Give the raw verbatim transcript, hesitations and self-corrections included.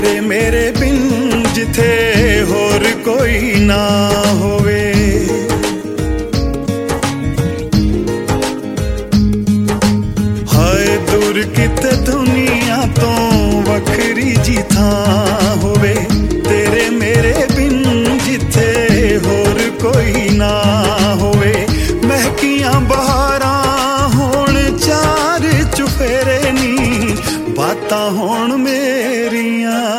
ਮੇਰੇ ਬਿਨ ਜਿੱਥੇ ਹੋਰ ਕੋਈ ਨਾ ਹੋਵੇ। ਹਾਏ ਦੂਰ ਕਿਤੇ ਦੁਨੀਆ ਤੋਂ ਵੱਖਰੀ ਜੀ ਥਾਂ